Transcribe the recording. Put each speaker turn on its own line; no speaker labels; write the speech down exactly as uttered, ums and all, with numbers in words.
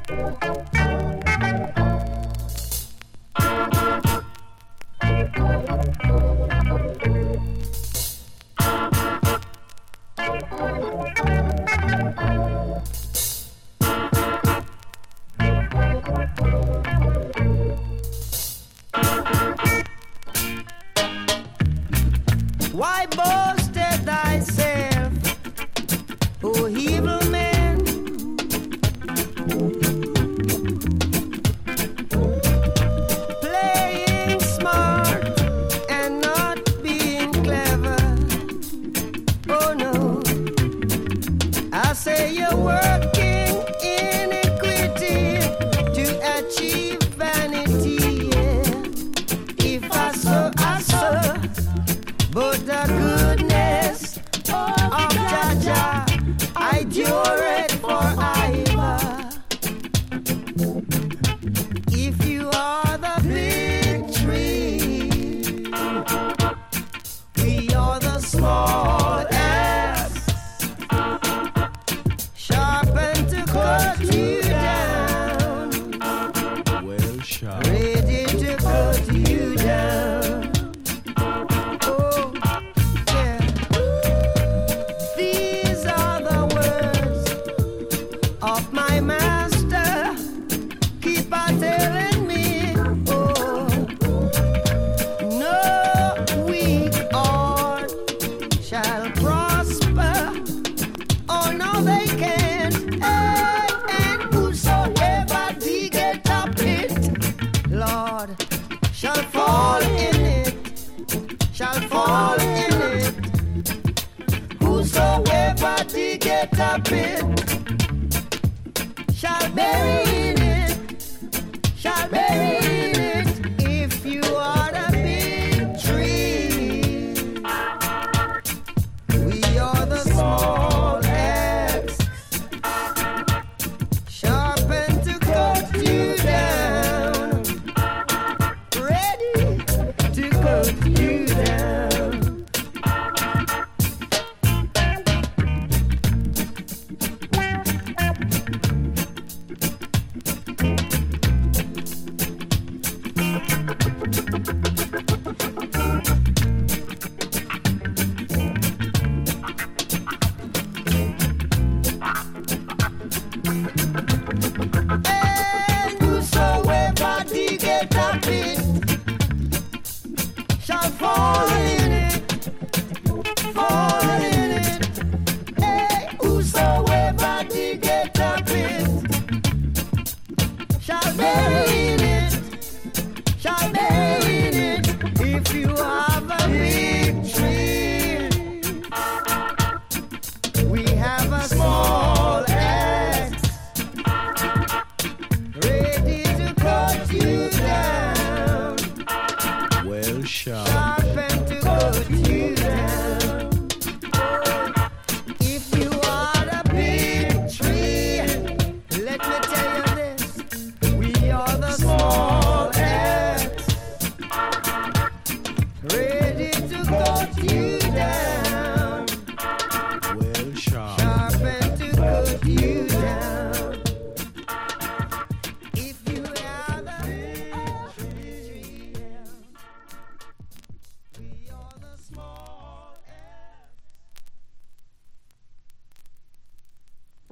Why boasted thyself, O evil man? Playing smart and not being clever. Oh no, I say you're working iniquity to achieve vanity. Yeah. If I saw, I saw. But the goodness of Jah I endure it forever. If you are the big tree, we are the small ass, sharpened to cut you down.
Well, sharp.
Ready to cut you down. Shall fall in it, shall fall in it. Whosoever diggeth a pit, shall bury in it, shall bury